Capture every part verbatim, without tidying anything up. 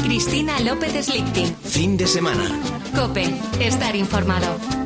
Cristina López Slichting. Fin de semana. COPE. Estar informado.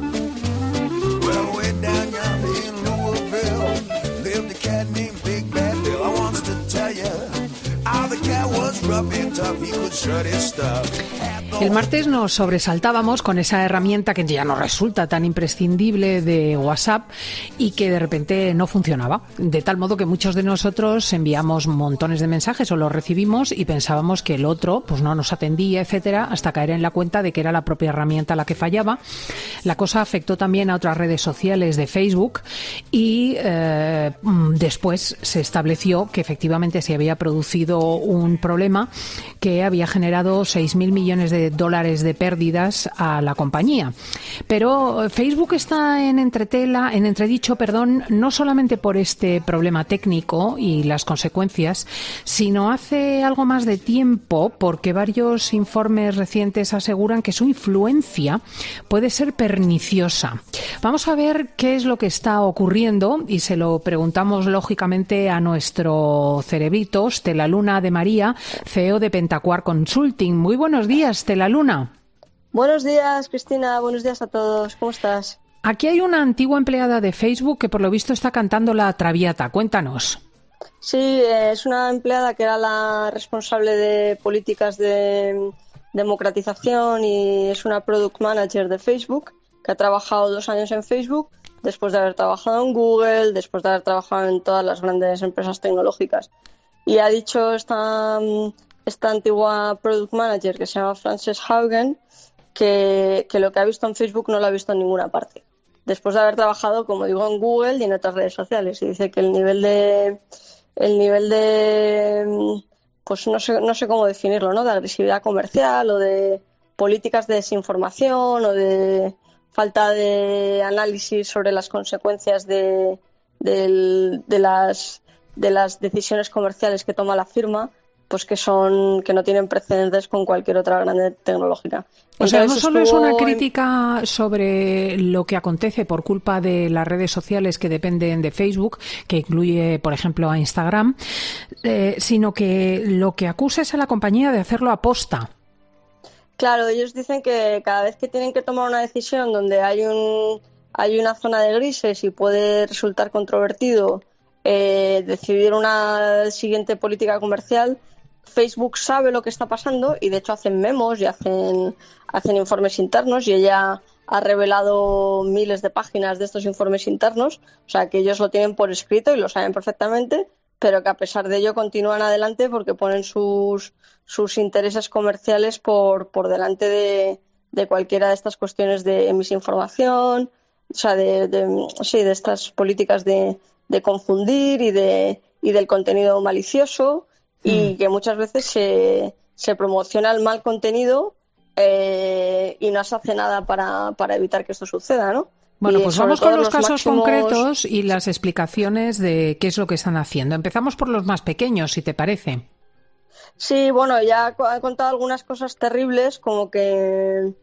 El martes nos sobresaltábamos con esa herramienta que ya nos resulta tan imprescindible de WhatsApp y que de repente no funcionaba. De tal modo que muchos de nosotros enviamos montones de mensajes o los recibimos y pensábamos que el otro pues no nos atendía, etcétera, hasta caer en la cuenta de que era la propia herramienta la que fallaba. La cosa afectó también a otras redes sociales de Facebook y eh, después se estableció que efectivamente se había producido un problema que había generado seis mil millones de dólares de pérdidas a la compañía. Pero Facebook está en entretela, en entredicho, perdón, no solamente por este problema técnico y las consecuencias, sino hace algo más de tiempo porque varios informes recientes aseguran que su influencia puede ser perniciosa. Vamos a ver qué es lo que está ocurriendo y se lo preguntamos lógicamente a nuestro cerebrito, Stella Luna de María, C E O de Pentacuar Consulting. Muy buenos días, Stella Luna. Buenos días, Cristina. Buenos días a todos. ¿Cómo estás? Aquí hay una antigua empleada de Facebook que por lo visto está cantando la Traviata. Cuéntanos. Sí, es una empleada que era la responsable de políticas de democratización y es una product manager de Facebook que ha trabajado dos años en Facebook después de haber trabajado en Google, después de haber trabajado en todas las grandes empresas tecnológicas. Y ha dicho esta, esta antigua product manager que se llama Frances Haugen que, que lo que ha visto en Facebook no lo ha visto en ninguna parte. Después de haber trabajado, como digo, en Google y en otras redes sociales. Y dice que el nivel de, el nivel de, pues no sé, no sé cómo definirlo, ¿no? De agresividad comercial o de políticas de desinformación o de falta de análisis sobre las consecuencias de, de, de las de las decisiones comerciales que toma la firma, pues que son que no tienen precedentes con cualquier otra grande tecnológica. O sea, no solo es una crítica sobre lo que acontece por culpa de las redes sociales que dependen de Facebook, que incluye, por ejemplo, a Instagram, eh, sino que lo que acusa es a la compañía de hacerlo a posta. Claro, ellos dicen que cada vez que tienen que tomar una decisión donde hay un hay una zona de grises y puede resultar controvertido eh, decidir una siguiente política comercial, Facebook sabe lo que está pasando y de hecho hacen memos y hacen hacen informes internos y ella ha revelado miles de páginas de estos informes internos, o sea que ellos lo tienen por escrito y lo saben perfectamente, pero que a pesar de ello continúan adelante porque ponen sus sus intereses comerciales por por delante de, de cualquiera de estas cuestiones de misinformación, o sea de, de sí de estas políticas de, de confundir y de y del contenido malicioso y que muchas veces se, se promociona el mal contenido eh, y no se hace nada para, para evitar que esto suceda, ¿no? Bueno, Y pues sobre vamos todo con los los casos máximos... concretos y las explicaciones de qué es lo que están haciendo. Empezamos por los más pequeños, si te parece. Sí, bueno, ya ha contado algunas cosas terribles, como que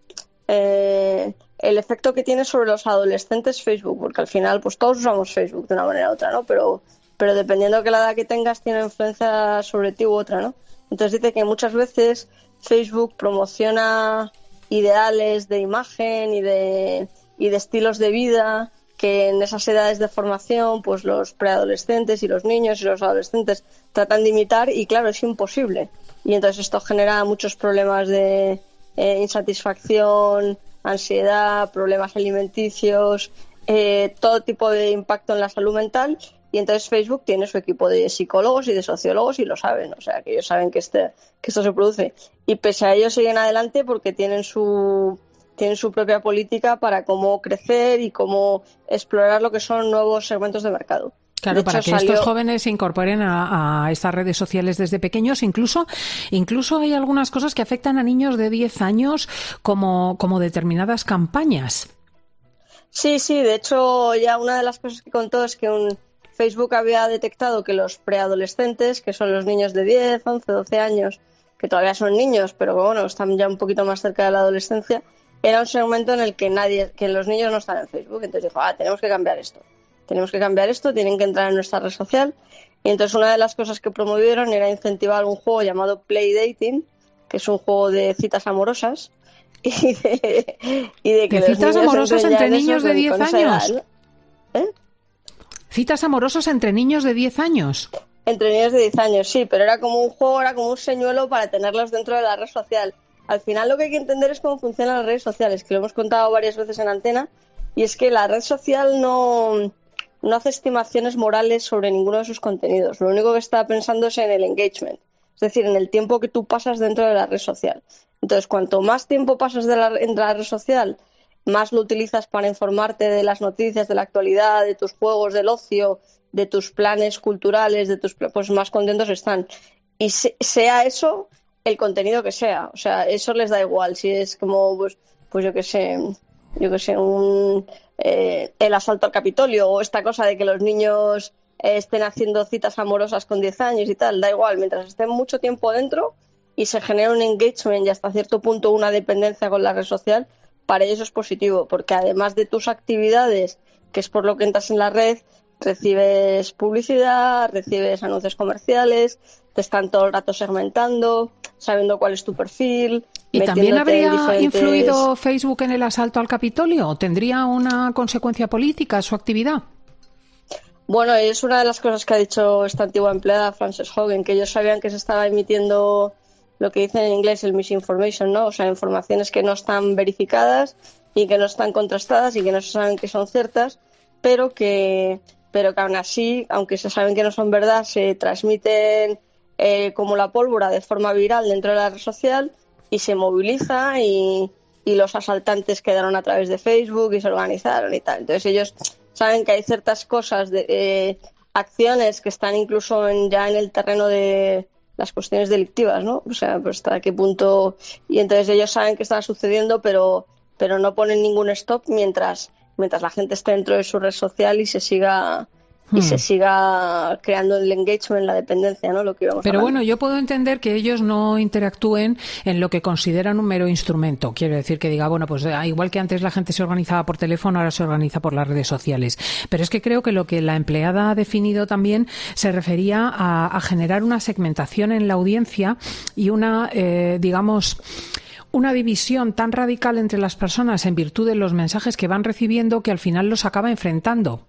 eh, el efecto que tiene sobre los adolescentes Facebook, porque al final pues todos usamos Facebook de una manera u otra, ¿no? Pero pero dependiendo de que la edad que tengas tiene influencia sobre ti u otra, ¿no? Entonces dice que muchas veces Facebook promociona ideales de imagen y de y de estilos de vida que en esas edades de formación pues los preadolescentes y los niños y los adolescentes tratan de imitar y claro, es imposible. Y entonces esto genera muchos problemas de eh, insatisfacción, ansiedad, problemas alimenticios, eh, todo tipo de impacto en la salud mental. Y entonces Facebook tiene su equipo de psicólogos y de sociólogos y lo saben, o sea, que ellos saben que este que esto se produce. Y pese a ello siguen adelante porque tienen su tienen su propia política para cómo crecer y cómo explorar lo que son nuevos segmentos de mercado. Claro, de hecho, para que salió... estos jóvenes se incorporen a, a estas redes sociales desde pequeños. Incluso incluso hay algunas cosas que afectan a niños de diez años como, como determinadas campañas. Sí, sí, de hecho ya una de las cosas que contó es que un Facebook había detectado que los preadolescentes, que son los niños de diez, once, doce años, que todavía son niños, pero bueno, están ya un poquito más cerca de la adolescencia, era un segmento en el que nadie, que los niños no están en Facebook. Entonces dijo, ah, tenemos que cambiar esto. Tenemos que cambiar esto, tienen que entrar en nuestra red social. Y entonces una de las cosas que promovieron era incentivar un juego llamado Play Dating, que es un juego de citas amorosas y de, y de que ¿De citas amorosas entre niños de diez años? Edad, ¿eh? ¿Citas amorosas entre niños de diez años? Entre niños de diez años, sí, pero era como un juego, era como un señuelo para tenerlos dentro de la red social. Al final lo que hay que entender es cómo funcionan las redes sociales, que lo hemos contado varias veces en Antena, y es que la red social no, no hace estimaciones morales sobre ninguno de sus contenidos. Lo único que está pensando es en el engagement, es decir, en el tiempo que tú pasas dentro de la red social. Entonces, cuanto más tiempo pasas de la, en la red social, más lo utilizas para informarte de las noticias, de la actualidad, de tus juegos, del ocio, de tus planes culturales, de tus pues más contentos están. Y se, sea eso el contenido que sea, o sea, eso les da igual. Si es como, pues, pues yo qué sé, yo qué sé, un eh, el asalto al Capitolio o esta cosa de que los niños eh, estén haciendo citas amorosas con diez años y tal, da igual, mientras estén mucho tiempo dentro y se genera un engagement y hasta cierto punto una dependencia con la red social, para ellos es positivo, porque además de tus actividades, que es por lo que entras en la red, recibes publicidad, recibes anuncios comerciales, te están todo el rato segmentando, sabiendo cuál es tu perfil. ¿Y también habría diferentes... influido Facebook en el asalto al Capitolio? ¿Tendría una consecuencia política su actividad? Bueno, es una de las cosas que ha dicho esta antigua empleada, Frances Hogan, que ellos sabían que se estaba emitiendo lo que dicen en inglés el misinformation, ¿no? O sea, informaciones que no están verificadas y que no están contrastadas y que no se saben que son ciertas, pero que, pero que aún así, aunque se saben que no son verdad, se transmiten eh, como la pólvora de forma viral dentro de la red social y se moviliza y, y los asaltantes quedaron a través de Facebook y se organizaron y tal. Entonces ellos saben que hay ciertas cosas, de eh, acciones que están incluso en, ya en el terreno de las cuestiones delictivas, ¿no? O sea, pues hasta qué punto... Y entonces ellos saben que está sucediendo, pero, pero no ponen ningún stop mientras, mientras la gente esté dentro de su red social y se siga... y hmm. se siga creando el engagement, la dependencia, ¿no? Lo que íbamos Pero hablando. Bueno, yo puedo entender que ellos no interactúen en lo que consideran un mero instrumento. Quiero decir que diga, bueno, pues igual que antes la gente se organizaba por teléfono, ahora se organiza por las redes sociales. Pero es que creo que lo que la empleada ha definido también se refería a, a generar una segmentación en la audiencia y una, eh, digamos... una división tan radical entre las personas en virtud de los mensajes que van recibiendo que al final los acaba enfrentando.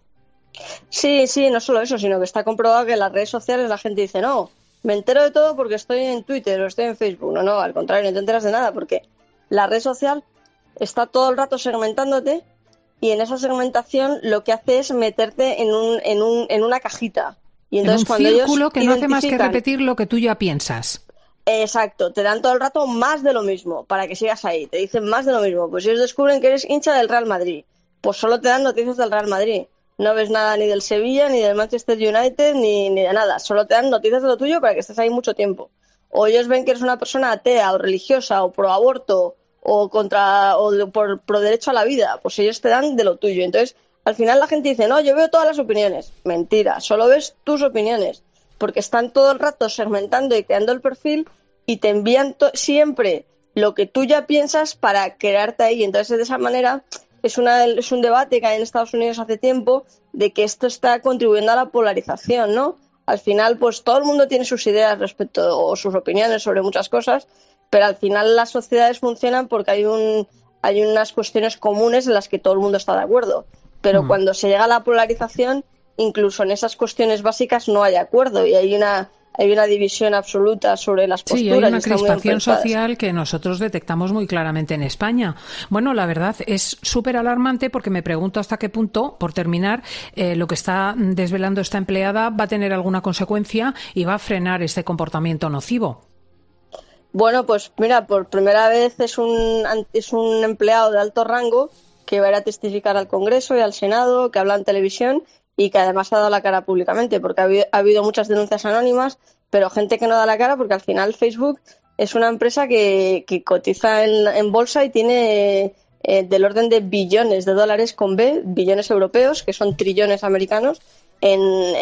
Sí, sí, no solo eso, sino que está comprobado que en las redes sociales la gente dice, no, me entero de todo porque estoy en Twitter o estoy en Facebook. No, no, al contrario, no te enteras de nada porque la red social está todo el rato segmentándote y en esa segmentación lo que hace es meterte en un, en un, en una cajita. Y entonces, en un cuando círculo ellos que no hace más que identifican... repetir lo que tú ya piensas. Exacto, te dan todo el rato más de lo mismo para que sigas ahí, te dicen más de lo mismo. Pues si ellos descubren que eres hincha del Real Madrid, pues solo te dan noticias del Real Madrid. No ves nada ni del Sevilla, ni del Manchester United, ni, ni de nada. Solo te dan noticias de lo tuyo para que estés ahí mucho tiempo. O ellos ven que eres una persona atea o religiosa o pro aborto o contra o de, por pro derecho a la vida, pues ellos te dan de lo tuyo. Entonces, al final la gente dice, no, yo veo todas las opiniones. Mentira, solo ves tus opiniones. Porque están todo el rato segmentando y creando el perfil y te envían to- siempre lo que tú ya piensas para quedarte ahí. Entonces, de esa manera, es, una, es un debate que hay en Estados Unidos hace tiempo de que esto está contribuyendo a la polarización, ¿no? Al final, pues todo el mundo tiene sus ideas respecto o sus opiniones sobre muchas cosas, pero al final las sociedades funcionan porque hay, un, hay unas cuestiones comunes en las que todo el mundo está de acuerdo. Pero mm. cuando se llega a la polarización, incluso en esas cuestiones básicas no hay acuerdo y hay una hay una división absoluta sobre las posturas. Sí, hay una crispación social que nosotros detectamos muy claramente en España. Bueno, la verdad es súper alarmante porque me pregunto hasta qué punto, por terminar, eh, lo que está desvelando esta empleada va a tener alguna consecuencia y va a frenar este comportamiento nocivo. Bueno, pues mira, por primera vez es un, es un empleado de alto rango que va a ir a testificar al Congreso y al Senado, que habla en televisión y que además ha dado la cara públicamente, porque ha habido, ha habido muchas denuncias anónimas, pero gente que no da la cara, porque al final Facebook es una empresa que, que cotiza en, en bolsa y tiene eh, del orden de billones de dólares con B, billones europeos, que son trillones americanos, en,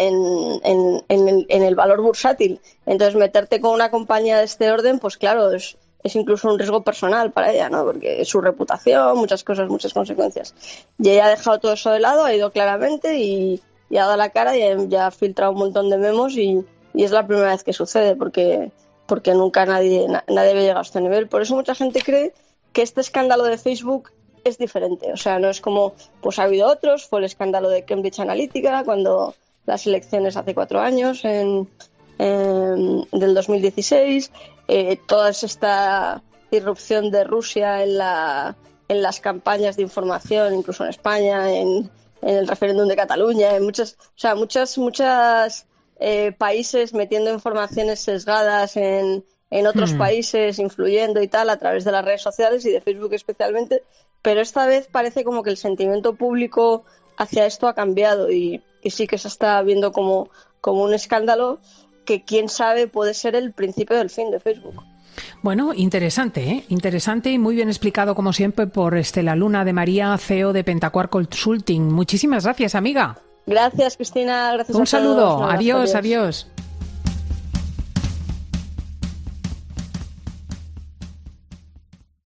en, en, en, el, en el valor bursátil. Entonces, meterte con una compañía de este orden, pues claro, es, es incluso un riesgo personal para ella, ¿no? Porque su reputación, muchas cosas, muchas consecuencias. Y ella ha dejado todo eso de lado, ha ido claramente y, y ha dado la cara y ya ha filtrado un montón de memos y, y es la primera vez que sucede porque, porque nunca nadie, nadie había llegado a este nivel. Por eso mucha gente cree que este escándalo de Facebook es diferente. O sea, no es como, pues ha habido otros, fue el escándalo de Cambridge Analytica, cuando las elecciones hace cuatro años, en, en del dos mil dieciséis, eh, toda esta irrupción de Rusia en, la, en las campañas de información, incluso en España, en, en el referéndum de Cataluña, en muchas, o sea, muchas, muchas eh, países metiendo informaciones sesgadas en, en otros hmm. países, influyendo y tal, a través de las redes sociales y de Facebook especialmente. Pero esta vez parece como que el sentimiento público hacia esto ha cambiado y, y sí que se está viendo como, como un escándalo que, quién sabe, puede ser el principio del fin de Facebook. Bueno, interesante, ¿eh? Interesante y muy bien explicado, como siempre, por Estela Luna de María, C E O de Pentacuar Consulting. Muchísimas gracias, amiga. Gracias, Cristina. Gracias Un a saludo. todos. Adiós, adiós. adiós.